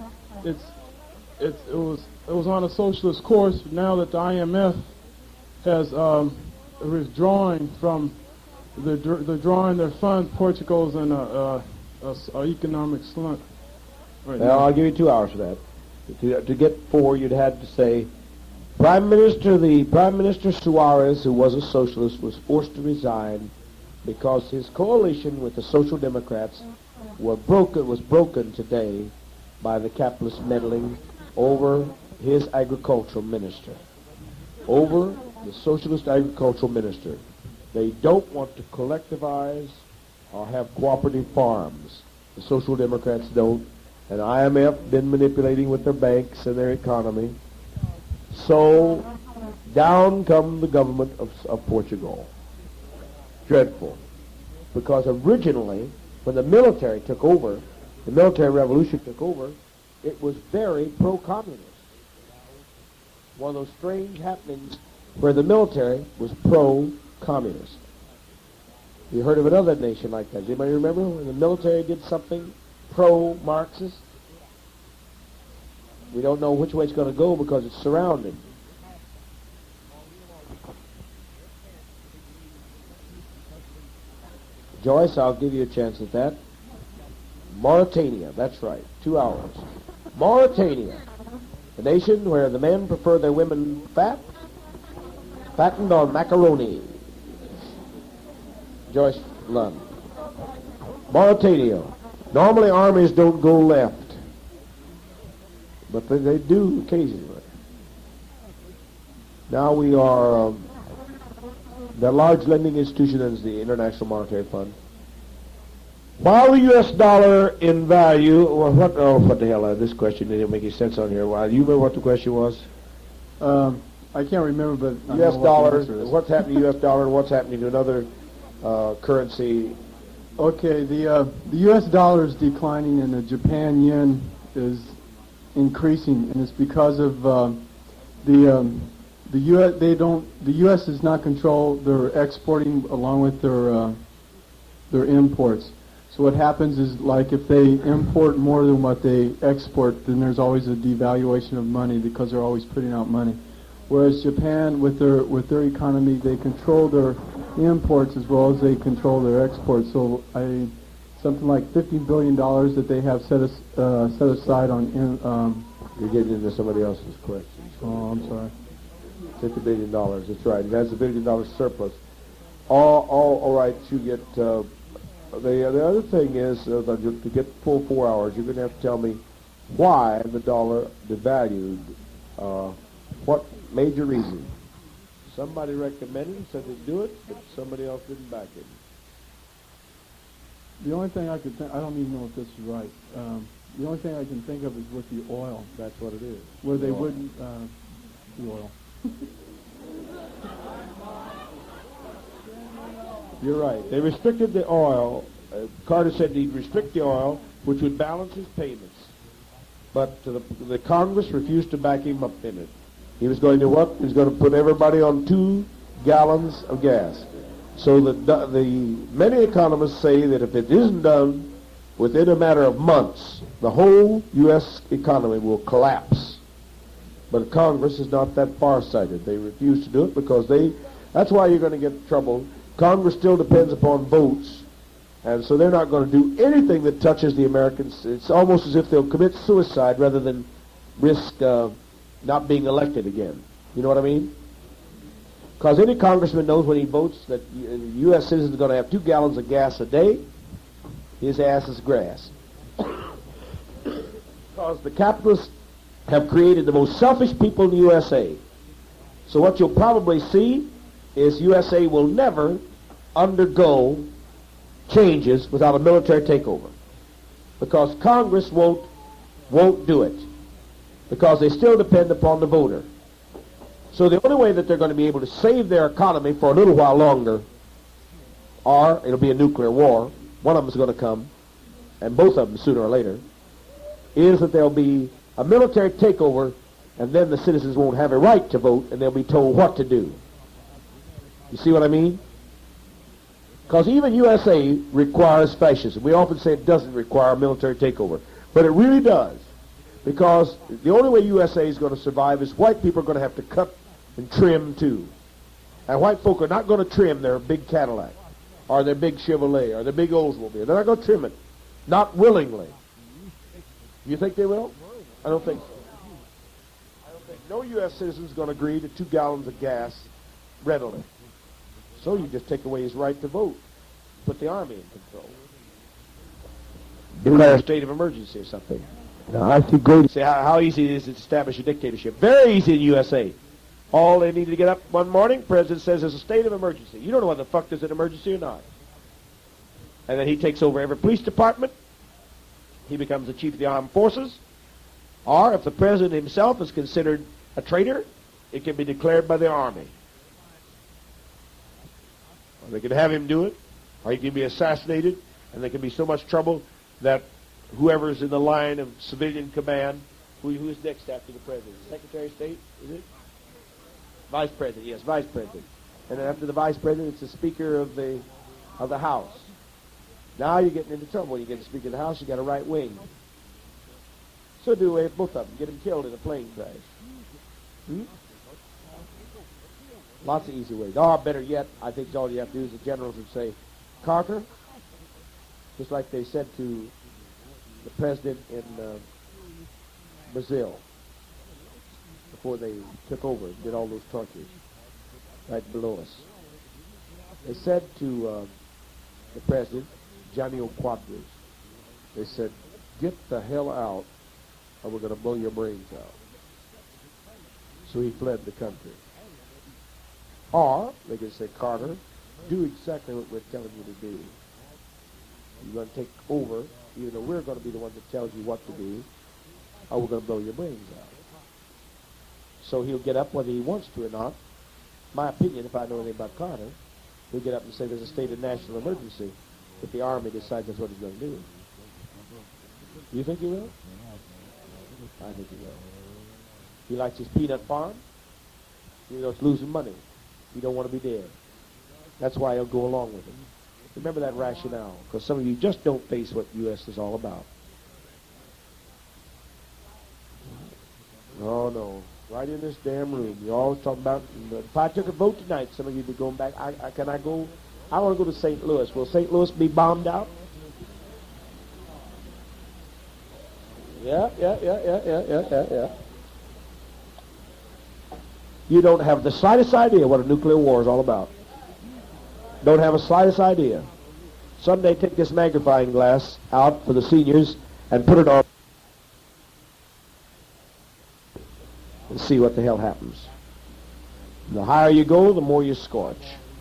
It was on a socialist course. Now that the IMF has withdrawing from drawing their funds, Portugal's in a economic slump. Right well, I'll give you 2 hours for that. To get 4, you'd had to say, the Prime Minister Suarez, who was a socialist, was forced to resign because his coalition with the Social Democrats was broken today by the capitalists meddling over his agricultural minister, over the socialist agricultural minister. They don't want to collectivize or have cooperative farms. The Social Democrats don't, and IMF been manipulating with their banks and their economy. So down come the government of Portugal. Dreadful. Because originally, when the military took over, the military revolution took over, it was very pro-communist. One of those strange happenings where the military was pro-communist. You heard of another nation like that? Does anybody remember when the military did something pro-Marxist? We don't know which way it's going to go because it's surrounded. Joyce, I'll give you a chance at that. Mauritania, that's right, 2 hours. Mauritania, the nation where the men prefer their women fattened on macaroni. Joyce Lund. Mauritania. Normally armies don't go left, but they do occasionally. Now we are, the large lending institution is the International Monetary Fund. While the U.S. dollar in value, what the hell, this question didn't make any sense on here. Do you remember what the question was? I can't remember, but U.S. dollar, what's happening to U.S. dollar and what's happening to another currency? Okay, the U.S. dollar is declining and the Japan yen is increasing, and it's because of the U.S. does not control their exporting along with their imports. So what happens is, like, if they import more than what they export, then there's always a devaluation of money because they're always putting out money. Whereas Japan, with their economy, they control their imports as well as they control their exports. So something like $50 billion that they have set aside on. You're getting into somebody else's questions. Oh, I'm sorry. $50 billion. That's right. It has $1 billion surplus. All right. You get. The other thing is, to get full 4 hours, you're going to have to tell me why the dollar devalued. What major reason? Somebody recommended, said to do it, but somebody else didn't back it. The only thing I could think, I don't even know if this is right. The only thing I can think of is with the oil. That's what it is. Where they wouldn't, the oil. You're right. They restricted the oil. Carter said he'd restrict the oil, which would balance his payments. But the Congress refused to back him up in it. He was going to what? He was going to put everybody on 2 gallons of gas. So the many economists say that if it isn't done within a matter of months, the whole U.S. economy will collapse. But Congress is not that far-sighted. They refuse to do it because that's why you're going to get trouble. Congress still depends upon votes, and so they're not going to do anything that touches the Americans. It's almost as if they'll commit suicide rather than risk not being elected again. You know what I mean? Because any congressman knows when he votes that a U.S. citizen is going to have 2 gallons of gas a day, his ass is grass. Because the capitalists have created the most selfish people in the USA. So what you'll probably see is USA will never undergo changes without a military takeover. Because Congress won't do it. Because they still depend upon the voter. So the only way that they're going to be able to save their economy for a little while longer, or it'll be a nuclear war, one of them is going to come, and both of them sooner or later, is that there'll be a military takeover, and then the citizens won't have a right to vote, and they'll be told what to do. You see what I mean? Because even USA requires fascism. We often say it doesn't require a military takeover, but it really does. Because the only way USA is going to survive is white people are going to have to cut and trim too. And white folk are not going to trim their big Cadillac, or their big Chevrolet, or their big Oldsmobile. They're not going to trim it. Not willingly. You think they will? I don't think so. I don't think no U.S. citizen is going to agree to 2 gallons of gas readily. So you just take away his right to vote. Put the army in control. Declare a state of emergency or something. Now, I see great. Say how easy it is to establish a dictatorship. Very easy in the USA. All they need to get up one morning, president says there's a state of emergency. You don't know whether the fuck there's an emergency or not. And then he takes over every police department. He becomes the chief of the armed forces. Or if the president himself is considered a traitor, it can be declared by the army. Or they can have him do it, or he can be assassinated, and there can be so much trouble that whoever's in the line of civilian command, who's next after the president? Secretary of State, is it? Vice President, yes, Vice President. And then after the Vice President, it's the Speaker of the House. Now you're getting into trouble. When you get the Speaker of the House, you got a right wing. So do away with both of them. Get him killed in a plane crash. Lots of easy ways. Or better yet, I think all you have to do is the generals would say, Carter, Just like they said to the president in Brazil before they took over, did all those tortures right below us. They said to the president, Jânio Quadros, they said, "Get the hell out or we're going to blow your brains out." So he fled the country. Or they could say, "Carter, do exactly what we're telling you to do. You're going to take over, even though we're going to be the ones that tells you what to do, or we're going to blow your brains out." So he'll get up whether he wants to or not. My opinion, if I know anything about Carter, he'll get up and say there's a state of national emergency, but the Army decides that's what he's going to do. You think he will? I think he will. He likes his peanut farm. You know, it's losing money. He don't want to be dead. That's why he'll go along with it. Remember that rationale, because some of you just don't face what U.S. is all about. Oh, no. Right in this damn room. You're always talking about, if I took a vote tonight, some of you would be going back. Can I go? I want to go to St. Louis. Will St. Louis be bombed out? Yeah. You don't have the slightest idea what a nuclear war is all about. Don't have a slightest idea. Someday take this magnifying glass out for the seniors and put it on and see what the hell happens. And the higher you go, the more you scorch.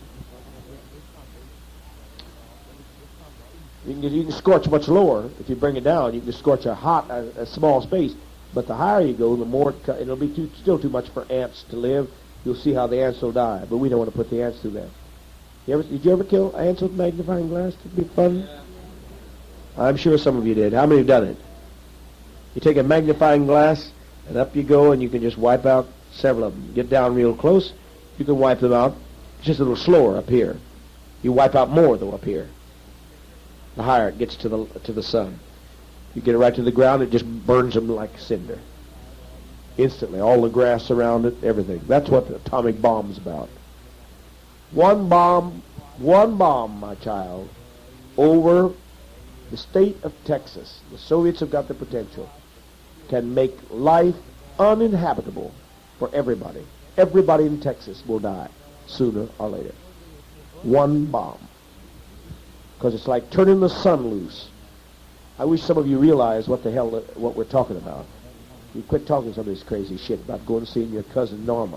You can scorch much lower. If you bring it down, you can scorch a small space. But the higher you go, the more it'll be still too much for ants to live. You'll see how the ants will die. But we don't want to put the ants through that. Did you ever kill ants with a magnifying glass? It'd be fun. Yeah. I'm sure some of you did. How many have done it? You take a magnifying glass, and up you go, and you can just wipe out several of them. Get down real close, you can wipe them out. It's just a little slower up here. You wipe out more, though, up here. The higher it gets to the sun. You get it right to the ground, it just burns them like cinder. Instantly, all the grass around it, everything. That's what the atomic bomb's about. One bomb, my child, over the state of Texas. The Soviets have got the potential. Can make life uninhabitable for everybody. Everybody in Texas will die sooner or later. One bomb. Because it's like turning the sun loose. I wish some of you realize what we're talking about. You quit talking some of this crazy shit about going to see your cousin Norma.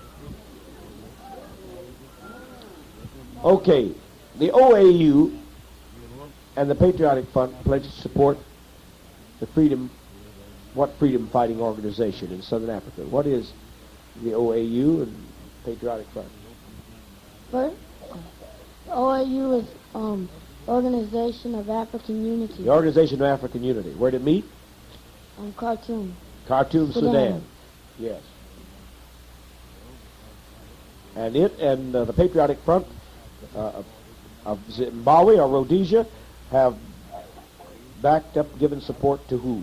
Okay, the OAU and the Patriotic Front pledged to support the freedom fighting organization in Southern Africa. What is the OAU and Patriotic Front? But the OAU is Organization of African Unity. The Organization of African Unity. Where did it meet? Khartoum. Khartoum, Sudan. Yes. And it and the Patriotic Front of Zimbabwe or Rhodesia have backed up, given support to who?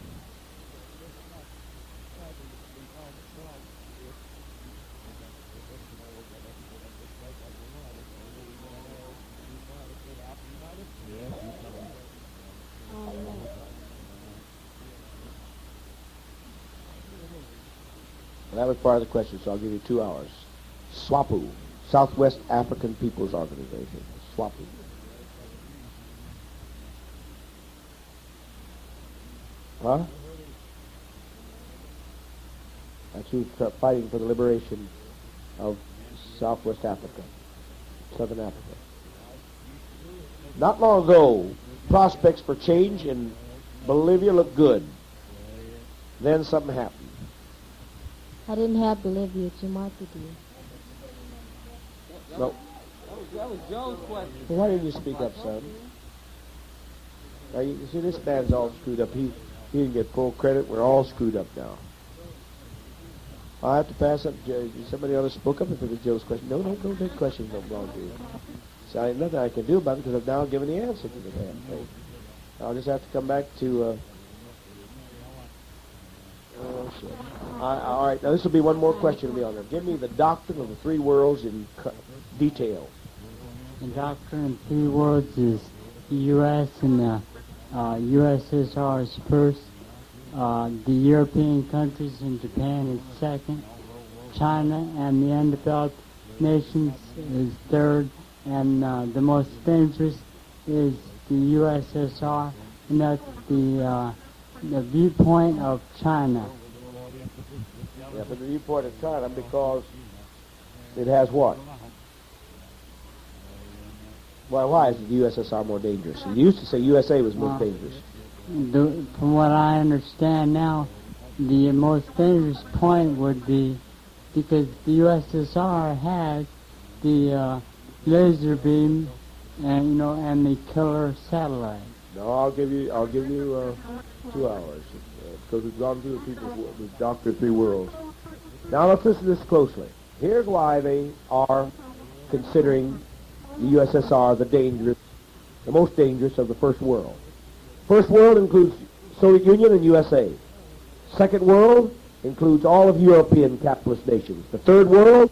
That was part of the question, so I'll give you 2 hours. SWAPO, Southwest African People's Organization. SWAPO. Huh? That's who's fighting for the liberation of Southwest Africa, Southern Africa. Not long ago, prospects for change in Bolivia looked good. Then something happened. I didn't have Bolivia, Jamaica did. No. That was Joe's question. Well, why didn't you speak up, son? Now, you see, this man's all screwed up. He didn't get full credit. We're all screwed up now. I have to pass up. Somebody else spoke up if it was Joe's question. No, don't take questions don't belong to you. So there's nothing I can do about it because I've now given the answer to the damn thing. I'll just have to come back to... Oh, shit. All right, now this will be one more question to be on there. Give me the doctrine of the three worlds in detail. The doctrine in 3 words is U.S. and the USSR is first. The European countries and Japan is second. China and the undeveloped nations is third. And the most dangerous is the USSR, and that's the viewpoint of China. Yeah, but the viewpoint of China, because it has what? Well, why is the USSR more dangerous? You used to say USA was most dangerous. From what I understand now, the most dangerous point would be because the USSR has the laser beam and and the killer satellite. No, I'll give you 2 hours because we've gone through we've doctored 3 worlds. Now let's listen to this closely. Here's why they are considering the USSR the most dangerous of the first world. First world includes Soviet Union and USA. Second world includes all of European capitalist nations. The third world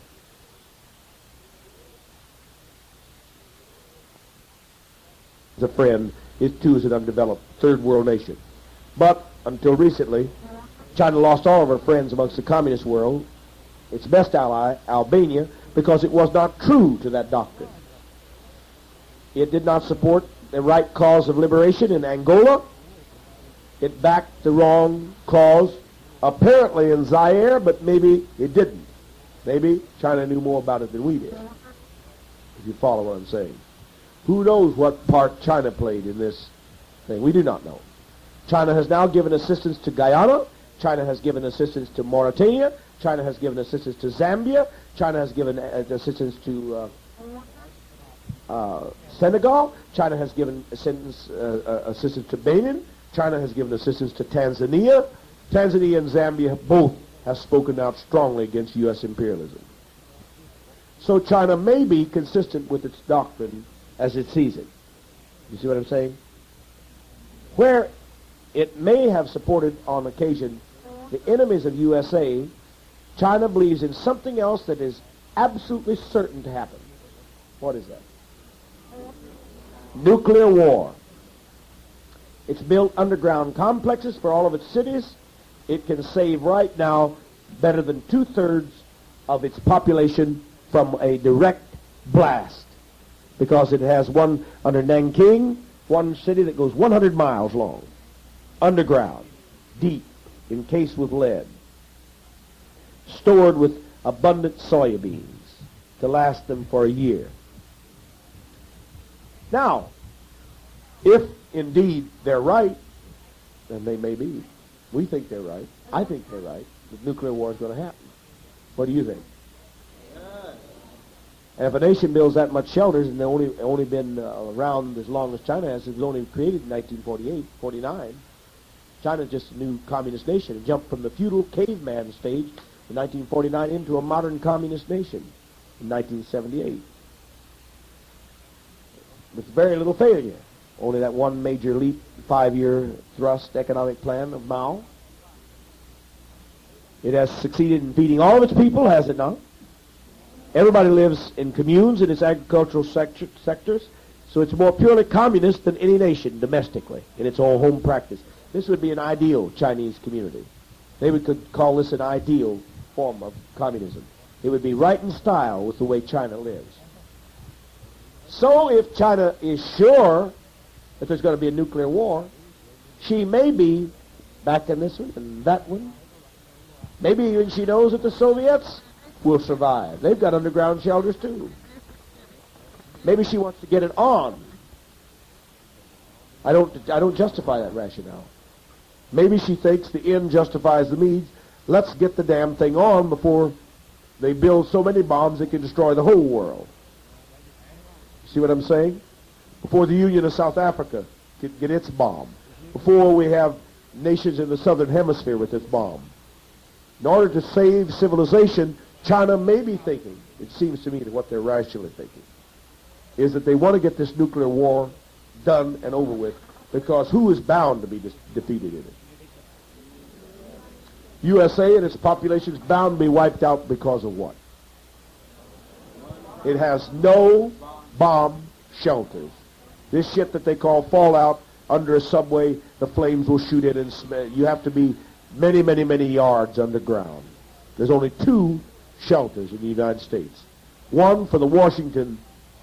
is a friend. It too is an undeveloped third world nation. But until recently, China lost all of her friends amongst the communist world, its best ally, Albania, because it was not true to that doctrine. It did not support the right cause of liberation in Angola. It backed the wrong cause, apparently in Zaire, but maybe it didn't. Maybe China knew more about it than we did, if you follow what I'm saying. Who knows what part China played in this thing? We do not know. China has now given assistance to Guyana. China has given assistance to Mauritania. China has given assistance to Zambia. China has given assistance to Senegal. China has given assistance to Benin. China has given assistance to Tanzania. Tanzania and Zambia both have spoken out strongly against U.S. imperialism. So China may be consistent with its doctrine as it sees it. You see what I'm saying? Where it may have supported on occasion the enemies of USA, China believes in something else that is absolutely certain to happen. What is that? Nuclear war. It's built underground complexes for all of its cities. It can save right now better than 2/3 of its population from a direct blast, because it has one under Nanking, one city that goes 100 miles long, underground, deep, encased with lead, stored with abundant soybeans to last them for a year. Now, if indeed they're right, and they may be, we think they're right, I think they're right, that nuclear war is going to happen. What do you think? And if a nation builds that much shelters, and they've only been around as long as China has, it was only created in 1948, 49. China's just a new communist nation. It jumped from the feudal caveman stage in 1949 into a modern communist nation in 1978. With very little failure. Only that one major leap, 5-year thrust economic plan of Mao. It has succeeded in feeding all of its people, has it not? Everybody lives in communes in its agricultural sectors, so it's more purely communist than any nation domestically in its own home practice. This would be an ideal Chinese community. They could call this an ideal form of communism. It would be right in style with the way China lives. So if China is sure that there's going to be a nuclear war, she may be back in this one and that one. Maybe even she knows that the Soviets will survive. They've got underground shelters too. Maybe she wants to get it on. I don't justify that rationale. Maybe she thinks the end justifies the means. Let's get the damn thing on before they build so many bombs that can destroy the whole world. See what I'm saying? Before the Union of South Africa can get its bomb. Before we have nations in the southern hemisphere with this bomb. In order to save civilization, China may be thinking, it seems to me that what they're rationally thinking, is that they want to get this nuclear war done and over with, because who is bound to be defeated in it? USA and its population is bound to be wiped out because of what? It has no bomb shelters This shit that they call fallout under a subway, the flames will shoot in and you have to be many, many, many yards underground. There's only 2 shelters in the United States. One for the Washington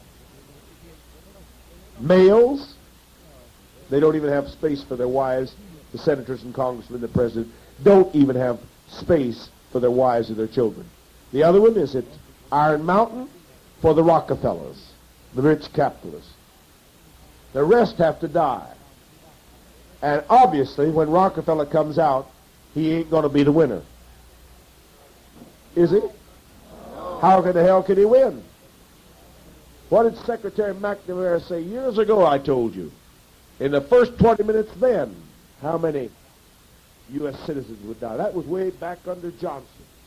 males. They don't even have space for their wives. The senators and congressmen, the president, don't even have space for their wives or their children. The other one is at Iron Mountain for the Rockefellers, the rich capitalists. The rest have to die. And obviously, when Rockefeller comes out, he ain't going to be the winner. Is he? How in the hell can he win? What did Secretary McNamara say years ago, I told you? In the first 20 minutes then, how many U.S. citizens would die? That was way back under Johnson.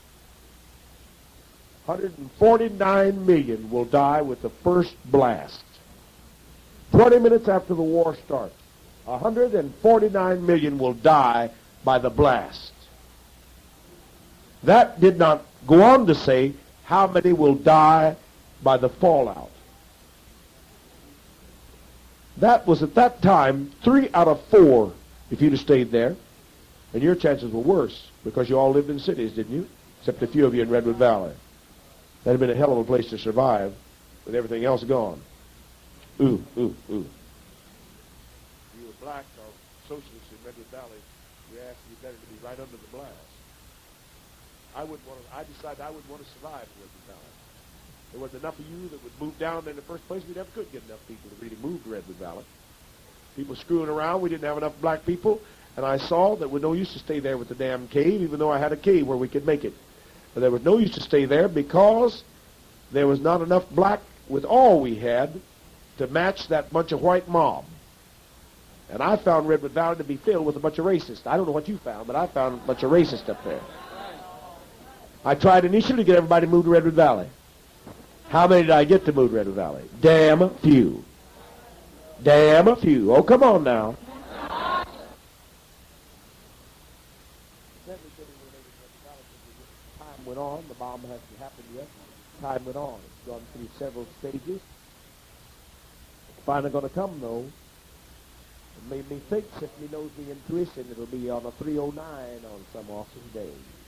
149 million will die with the first blast. 20 minutes after the war starts, 149 million will die by the blast. That did not go on to say how many will die by the fallout. That was at that time 3 out of 4 if you'd have stayed there. And your chances were worse because you all lived in cities, didn't you? Except a few of you in Redwood Valley. That'd have been a hell of a place to survive with everything else gone. Ooh, ooh, ooh. If you were black or socialist in Redwood Valley, you asked you better to be right under the blast. I decided I wouldn't want to survive in Redwood Valley. There wasn't enough of you that would move down there in the first place. We never could get enough people to really move to Redwood Valley. People screwing around. We didn't have enough black people. And I saw that we no use to stay there with the damn cave, even though I had a cave where we could make it. But there was no use to stay there because there was not enough black with all we had to match that bunch of white mob. And I found Redwood Valley to be filled with a bunch of racists. I don't know what you found, but I found a bunch of racists up there. I tried initially to get everybody to move to Redwood Valley. How many did I get to move to Redwood Valley? Damn few. Damn few. Oh, come on now. Time went on. The bomb hasn't happened yet. Time went on. It's gone through several stages. It's finally going to come, though. It made me think, since me knows the intuition, it'll be on a 309 on some awesome day.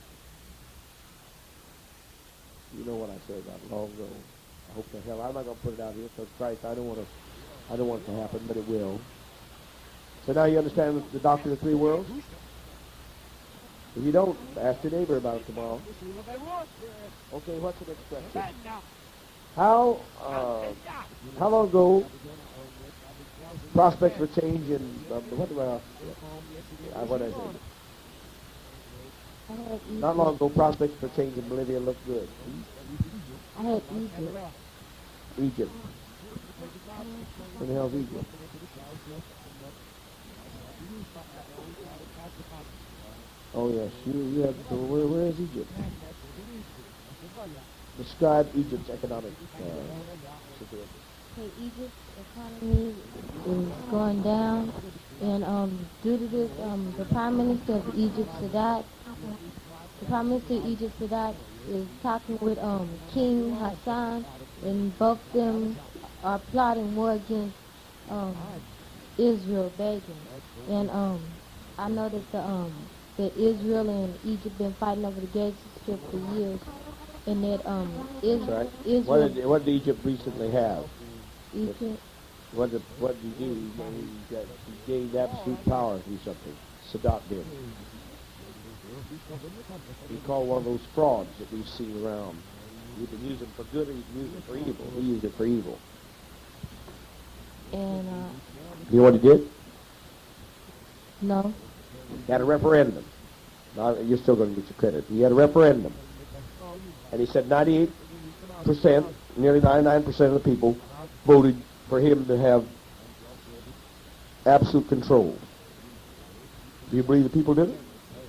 You know what I said about long ago. I hope the hell I'm not going to put it out here because Christ, I don't want it to happen, but it will. So now you understand the doctrine of 3 worlds? If you don't, ask your neighbor about it tomorrow. Okay, what's the next question? How long ago prospects for change in what did I say? Not long ago, prospects for change in Bolivia looked good. I had Egypt. Egypt. Where the hell's Egypt? Oh yes, you have. So where is Egypt? Describe Egypt's economic situation. Okay, Egypt's economy is going down, and due to this, the Prime Minister of Egypt, Sadat, is talking with King Hassan, and both of them are plotting war against Israel, begging. And I know that that Israel and Egypt been fighting over the Gaza Strip for years, and that Israel. What did Egypt recently have? Egypt. What did he do? He gained absolute power through something. Sadat did. He called one of those frauds that we've seen around. You can use them for good or you can use them for evil. He used it for evil. And you know what he did? No. He had a referendum. Now, you're still going to get your credit. He had a referendum. And he said 98%, nearly 99% of the people voted for him to have absolute control. Do you believe the people did it?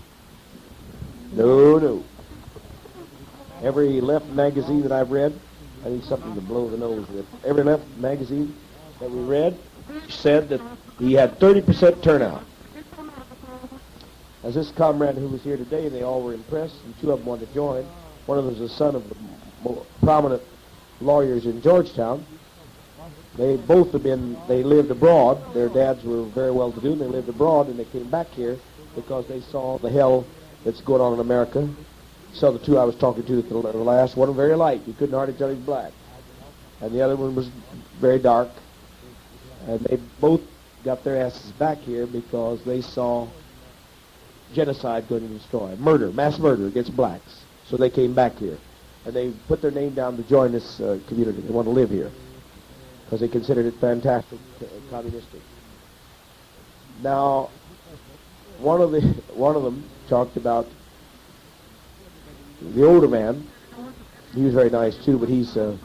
No. Every left magazine that I've read, I need something to blow the nose with. Every left magazine that we read said that he had 30% turnout. As this comrade who was here today, they all were impressed, and 2 of them wanted to join. One of them was the son of the more prominent lawyers in Georgetown. They both have been, they lived abroad. Their dads were very well-to-do, and they lived abroad, and they came back here because they saw the hell that's going on in America. So the two I was talking to at the last, one was very light. You couldn't hardly tell he's black. And the other one was very dark. And they both got their asses back here because they saw genocide going to destroy. Murder, mass murder against blacks. So they came back here. And they put their name down to join this community. They want to live here because they considered it fantastic, communistic. Now, one of them talked about the older man. He was very nice too, but he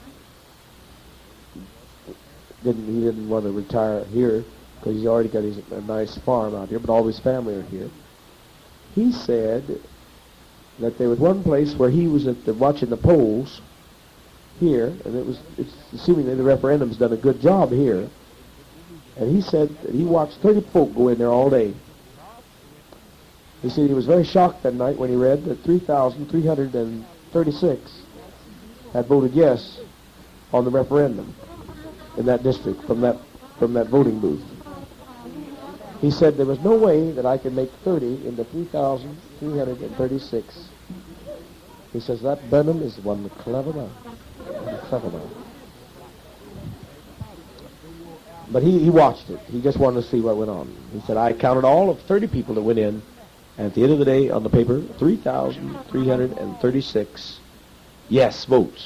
didn't want to retire here because he's already got a nice farm out here, but all his family are here. He said that there was one place where he was watching the polls here, and it's seemingly the referendum's done a good job here. And he said that he watched 30 folk go in there all day. He said he was very shocked that night when he read that 3,336 had voted yes on the referendum in that district from that voting booth. He said there was no way that I could make 30 into 3,336. He says that Benham is one clever man. But he watched it. He just wanted to see what went on. He said, I counted all of 30 people that went in, and at the end of the day on the paper, 3,336 yes votes.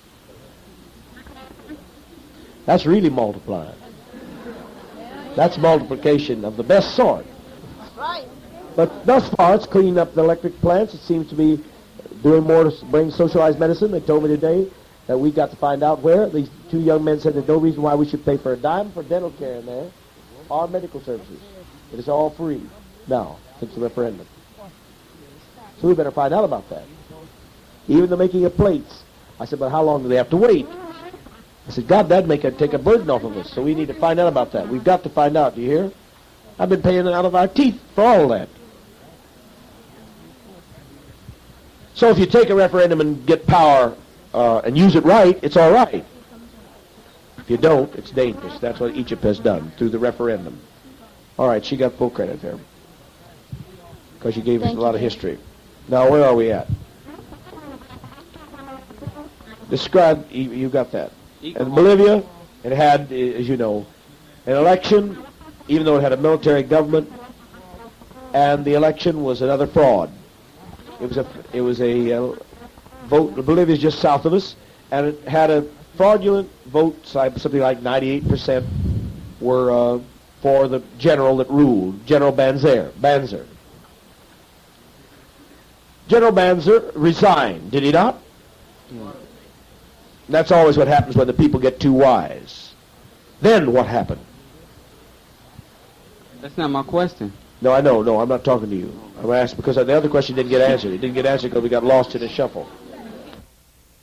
That's really multiplying. That's multiplication of the best sort. Right. But thus far, it's cleaning up the electric plants. It seems to be doing more to bring socialized medicine. They told me today that we got to find out where. These two young men said there's no reason why we should pay for a dime for dental care in there or medical services. It is all free now since the referendum. So we better find out about that. Even the making of plates. I said, but how long do they have to wait? I said, God, that'd take a burden off of us. So we need to find out about that. We've got to find out. Do you hear? I've been paying out of our teeth for all that. So if you take a referendum and get power and use it right, it's all right. If you don't, it's dangerous. That's what Egypt has done through the referendum. All right, she got full credit there because she gave us a lot of history. Now, where are we at? Describe, you got that. In Bolivia, it had, as you know, an election, even though it had a military government, and the election was another fraud. It was a vote. Bolivia is just south of us, and it had a fraudulent vote. Something like 98% were for the general that ruled, General Banzer. General Banzer resigned, did he not? That's always what happens when the people get too wise. Then what happened? That's not my question. No, I know. No, I'm not talking to you. I'm asking because the other question didn't get answered. It didn't get answered because we got lost in a shuffle.